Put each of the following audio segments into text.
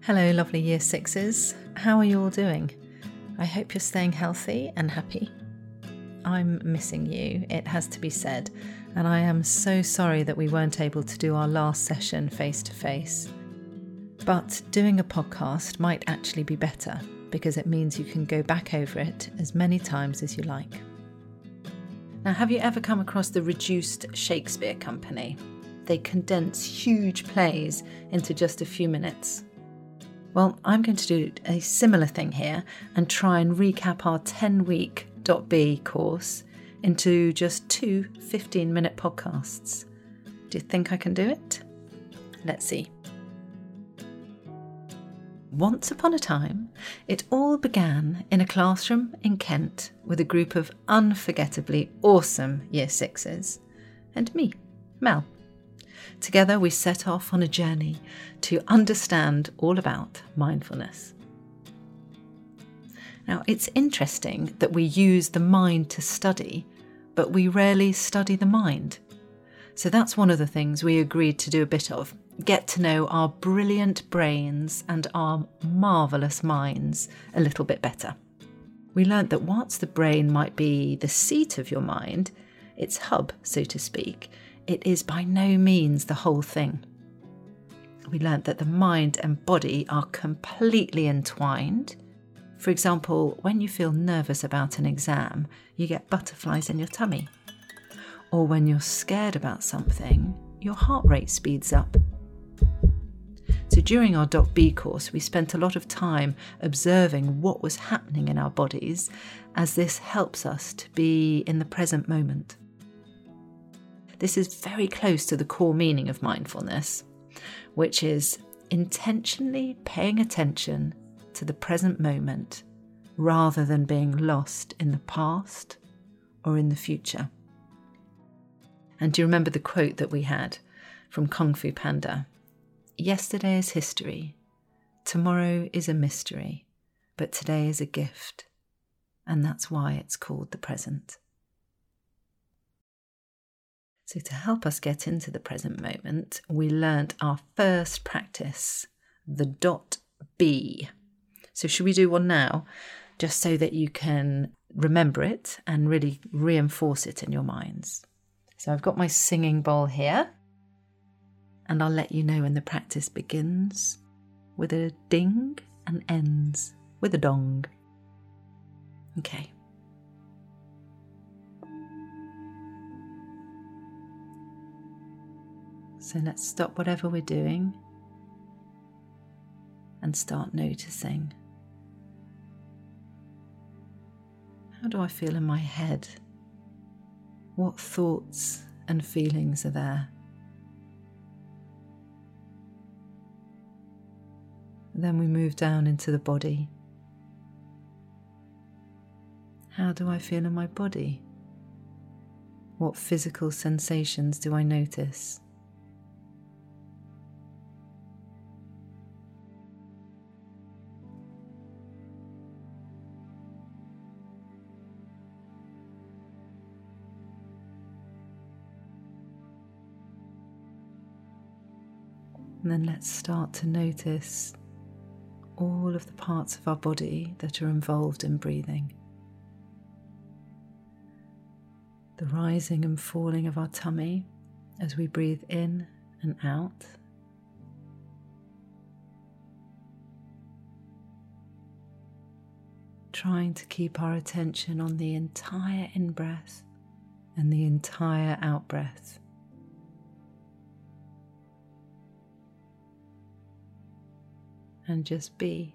Hello, lovely Year Sixes. How are you all doing? I hope you're staying healthy and happy. I'm missing you, it has to be said, and I am so sorry that we weren't able to do our last session face to face. But doing a podcast might actually be better because it means you can go back over it as many times as you like. Now, have you ever come across the Reduced Shakespeare Company? They condense huge plays into just a few minutes. Well, I'm going to do a similar thing here and try and recap our 10-week .B course into just two 15-minute podcasts. Do you think I can do it? Let's see. Once upon a time, it all began in a classroom in Kent with a group of unforgettably awesome Year Sixes and me, Mel. Together we set off on a journey to understand all about mindfulness. Now, it's interesting that we use the mind to study, but we rarely study the mind. So that's one of the things we agreed to do a bit of. Get to know our brilliant brains and our marvellous minds a little bit better. We learnt that whilst the brain might be the seat of your mind, its hub, so to speak, it is by no means the whole thing. We learnt that the mind and body are completely entwined. For example, when you feel nervous about an exam, you get butterflies in your tummy. Or when you're scared about something, your heart rate speeds up. So during our .B course, we spent a lot of time observing what was happening in our bodies, as this helps us to be in the present moment. This is very close to the core meaning of mindfulness, which is intentionally paying attention to the present moment rather than being lost in the past or in the future. And do you remember the quote that we had from Kung Fu Panda? Yesterday is history, tomorrow is a mystery, but today is a gift, and that's why it's called the present. So to help us get into the present moment, we learnt our first practice, the .B. So should we do one now, just so that you can remember it and really reinforce it in your minds? So I've got my singing bowl here, and I'll let you know when the practice begins with a ding and ends with a dong. Okay. So let's stop whatever we're doing and start noticing. How do I feel in my head? What thoughts and feelings are there? Then we move down into the body. How do I feel in my body? What physical sensations do I notice? And then let's start to notice all of the parts of our body that are involved in breathing. The rising and falling of our tummy as we breathe in and out. Trying to keep our attention on the entire in-breath and the entire out-breath. And just be.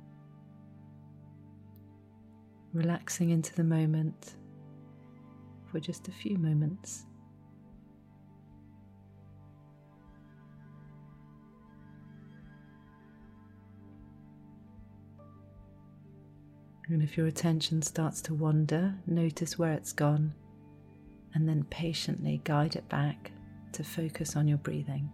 Relaxing into the moment for just a few moments. And if your attention starts to wander, notice where it's gone, and then patiently guide it back to focus on your breathing.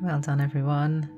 Well done, everyone.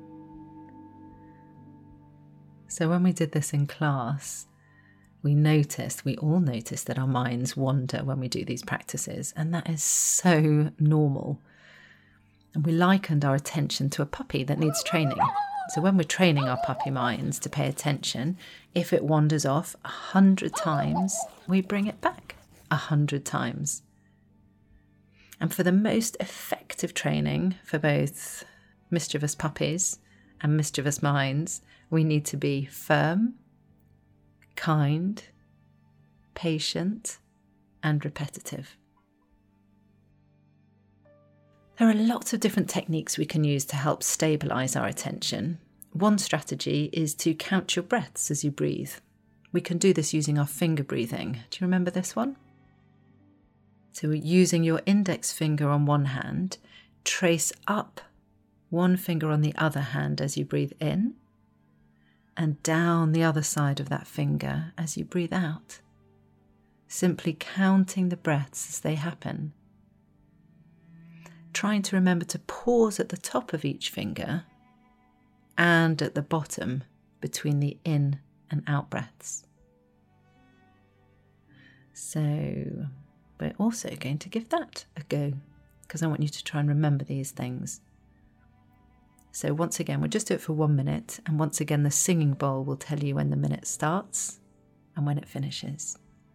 So when we did this in class, we all noticed that our minds wander when we do these practices, and that is so normal. And we likened our attention to a puppy that needs training. So when we're training our puppy minds to pay attention, if it wanders off 100 times, we bring it back 100 times. And for the most effective training for both mischievous puppies and mischievous minds, we need to be firm, kind, patient, and repetitive. There are lots of different techniques we can use to help stabilise our attention. One strategy is to count your breaths as you breathe. We can do this using our finger breathing. Do you remember this one? So using your index finger on one hand, trace up one finger on the other hand as you breathe in, and down the other side of that finger as you breathe out. Simply counting the breaths as they happen. Trying to remember to pause at the top of each finger and at the bottom between the in and out breaths. So we're also going to give that a go, because I want you to try and remember these things. So once again, we'll just do it for 1 minute, and once again the singing bowl will tell you when the minute starts and when it finishes.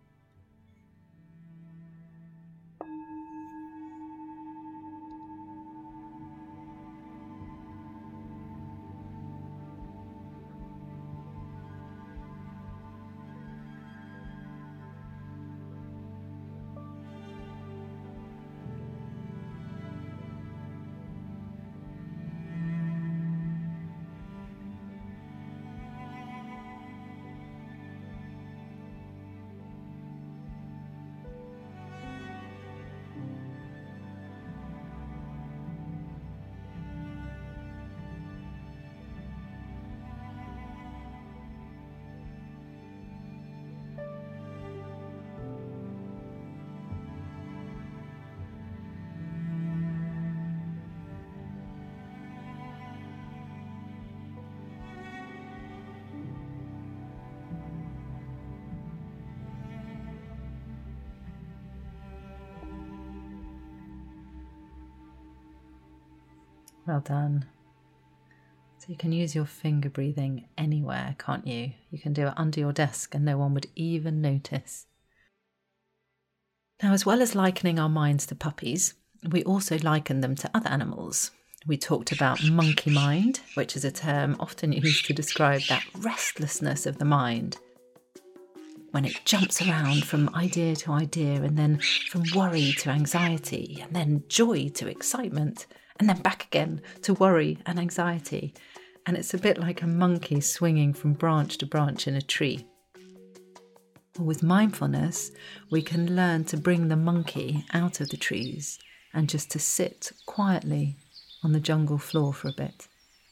Well done. So you can use your finger breathing anywhere, can't you? You can do it under your desk and no one would even notice. Now, as well as likening our minds to puppies, we also liken them to other animals. We talked about monkey mind, which is a term often used to describe that restlessness of the mind, when it jumps around from idea to idea, and then from worry to anxiety, and then joy to excitement, and then back again to worry and anxiety. And it's a bit like a monkey swinging from branch to branch in a tree. With mindfulness, we can learn to bring the monkey out of the trees and just to sit quietly on the jungle floor for a bit.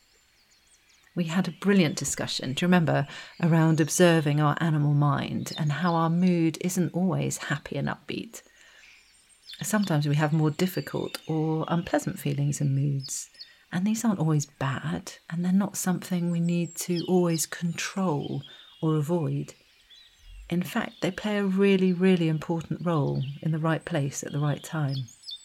We had a brilliant discussion, do you remember, around observing our animal mind and how our mood isn't always happy and upbeat. Sometimes we have more difficult or unpleasant feelings and moods, and these aren't always bad, and they're not something we need to always control or avoid. In fact, they play a really, really important role in the right place at the right time.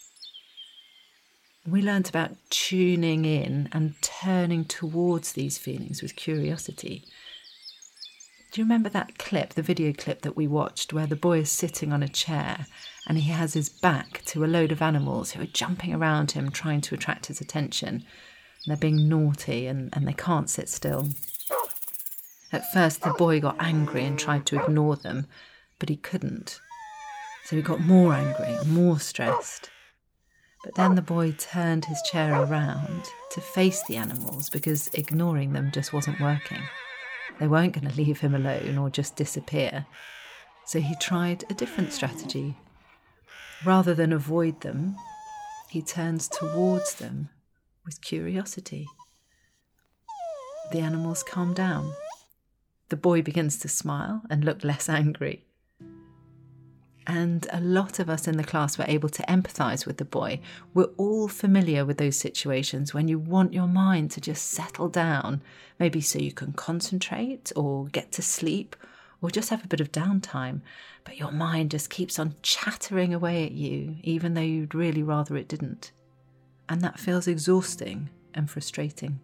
We learnt about tuning in and turning towards these feelings with curiosity. Do you remember that clip, the video clip that we watched, where the boy is sitting on a chair and he has his back to a load of animals who are jumping around him trying to attract his attention? And they're being naughty and they can't sit still. At first the boy got angry and tried to ignore them, but he couldn't. So he got more angry and more stressed. But then the boy turned his chair around to face the animals because ignoring them just wasn't working. They weren't going to leave him alone or just disappear. So he tried a different strategy. Rather than avoid them, he turns towards them with curiosity. The animals calm down. The boy begins to smile and look less angry. And a lot of us in the class were able to empathise with the boy. We're all familiar with those situations when you want your mind to just settle down, maybe so you can concentrate or get to sleep or just have a bit of downtime. But your mind just keeps on chattering away at you, even though you'd really rather it didn't. And that feels exhausting and frustrating.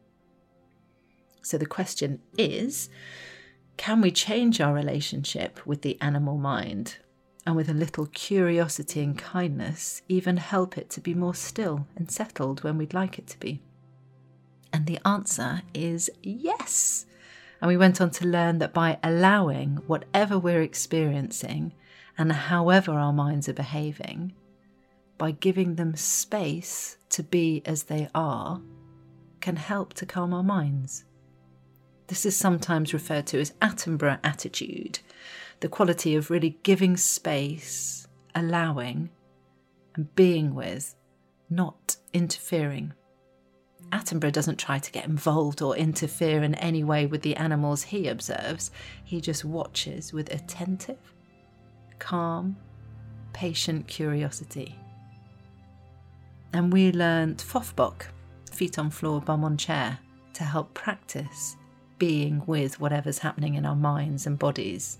So the question is, can we change our relationship with the animal mind? And with a little curiosity and kindness, even help it to be more still and settled when we'd like it to be? And the answer is yes. And we went on to learn that by allowing whatever we're experiencing and however our minds are behaving, by giving them space to be as they are, can help to calm our minds. This is sometimes referred to as Attenborough attitude, the quality of really giving space, allowing, and being with, not interfering. Attenborough doesn't try to get involved or interfere in any way with the animals he observes. He just watches with attentive, calm, patient curiosity. And we learnt Fofbok, feet on floor, bum on chair, to help practice being with whatever's happening in our minds and bodies.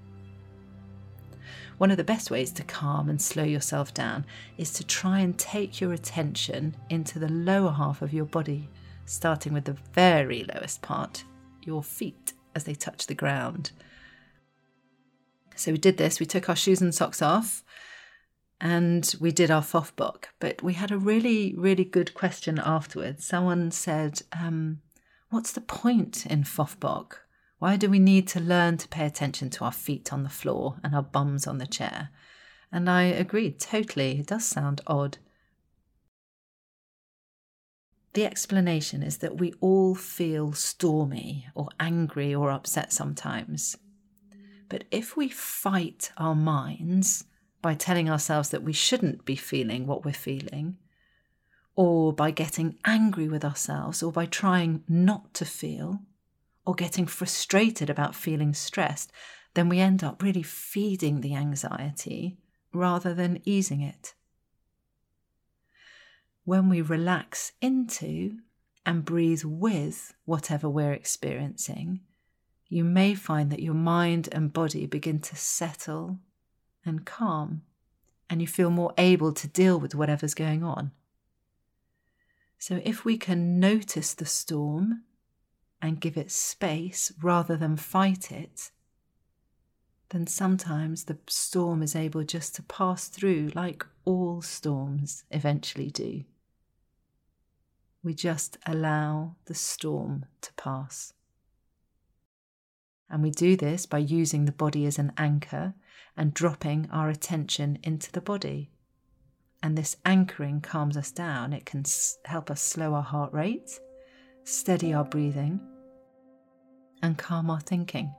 One of the best ways to calm and slow yourself down is to try and take your attention into the lower half of your body, starting with the very lowest part, your feet, as they touch the ground. So we did this, we took our shoes and socks off, and we did our Fofbok, but we had a really, really good question afterwards. Someone said, what's the point in Fofbok? Why do we need to learn to pay attention to our feet on the floor and our bums on the chair? And I agreed totally, it does sound odd. The explanation is that we all feel stormy or angry or upset sometimes. But if we fight our minds by telling ourselves that we shouldn't be feeling what we're feeling, or by getting angry with ourselves, or by trying not to feel, or getting frustrated about feeling stressed, then we end up really feeding the anxiety rather than easing it. When we relax into and breathe with whatever we're experiencing, you may find that your mind and body begin to settle and calm, and you feel more able to deal with whatever's going on. So if we can notice the storm and give it space rather than fight it, then sometimes the storm is able just to pass through like all storms eventually do. We just allow the storm to pass. And we do this by using the body as an anchor and dropping our attention into the body. And this anchoring calms us down. It can help us slow our heart rate, steady our breathing, and calm our thinking.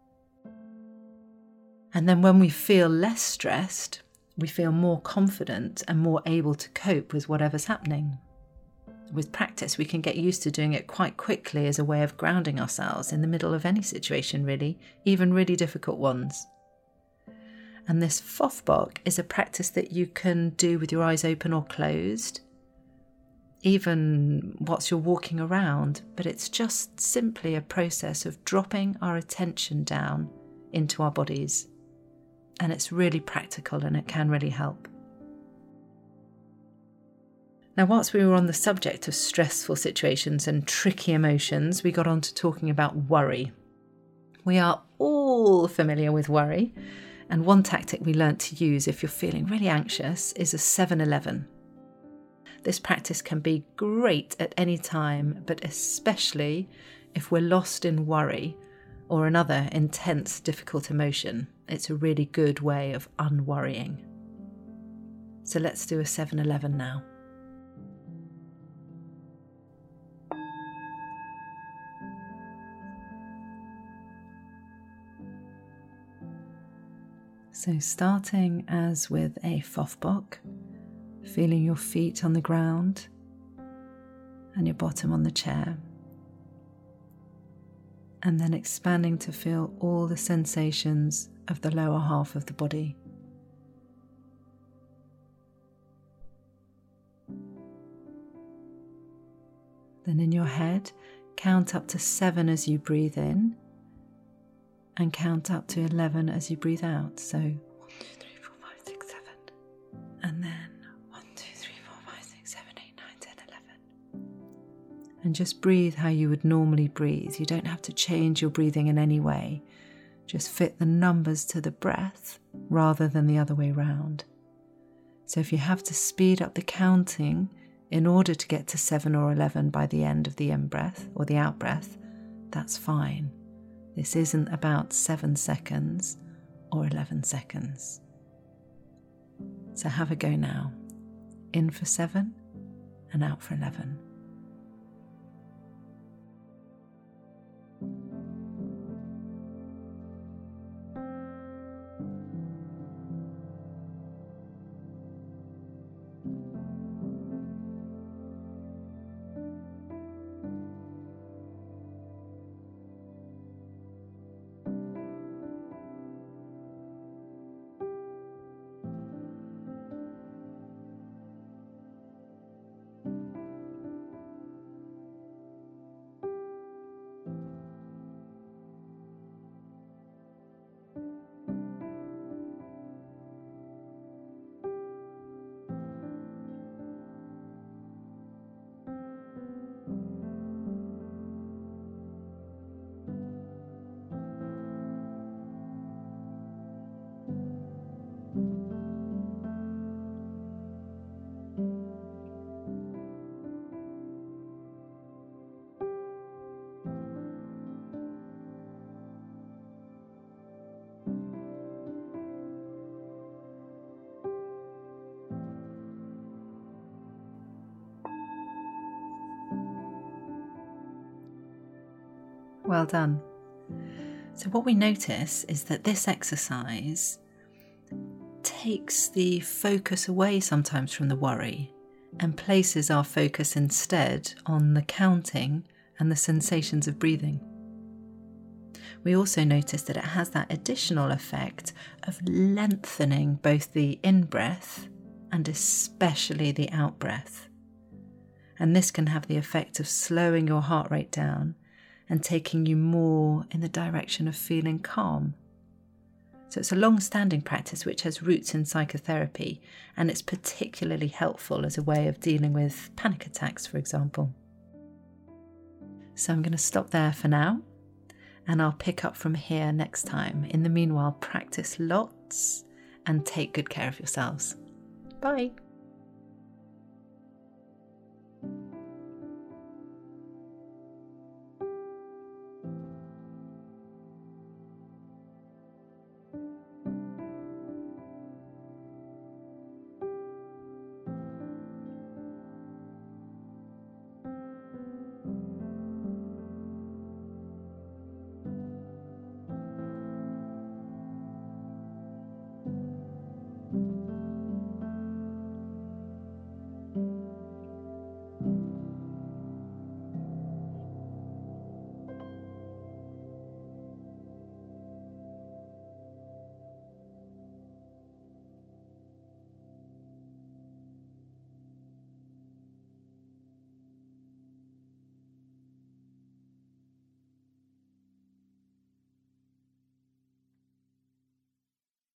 And then when we feel less stressed, we feel more confident and more able to cope with whatever's happening. With practice, we can get used to doing it quite quickly as a way of grounding ourselves in the middle of any situation, really, even really difficult ones. And this Fofbok is a practice that you can do with your eyes open or closed, even whilst you're walking around, but it's just simply a process of dropping our attention down into our bodies. And it's really practical and it can really help. Now, whilst we were on the subject of stressful situations and tricky emotions, we got on to talking about worry. We are all familiar with worry, and one tactic we learnt to use if you're feeling really anxious is a 7-11. This practice can be great at any time, but especially if we're lost in worry or another intense, difficult emotion. It's a really good way of unworrying. So let's do a 7-11 now. So starting as with a Fofbok, feeling your feet on the ground and your bottom on the chair, and then expanding to feel all the sensations of the lower half of the body, Then in your head, count up to 7 as you breathe in and count up to 11 as you breathe out. So 1, 2, 3, 4, 5, 6, 7. And then 1, 2, 3, 4, 5, 6, 7, 8, 9, 10, 11. And just breathe how you would normally breathe. You don't have to change your breathing in any way. Just fit the numbers to the breath rather than the other way round. So if you have to speed up the counting in order to get to 7 or 11 by the end of the in-breath or the out-breath, that's fine. This isn't about 7 seconds or 11 seconds. So have a go now. In for 7 and out for 11. Well done. So what we notice is that this exercise takes the focus away sometimes from the worry and places our focus instead on the counting and the sensations of breathing. We also notice that it has that additional effect of lengthening both the in-breath and especially the out-breath. And this can have the effect of slowing your heart rate down and taking you more in the direction of feeling calm. So it's a long-standing practice which has roots in psychotherapy, and it's particularly helpful as a way of dealing with panic attacks, for example. So I'm going to stop there for now, and I'll pick up from here next time. In the meanwhile, practice lots and take good care of yourselves. Bye.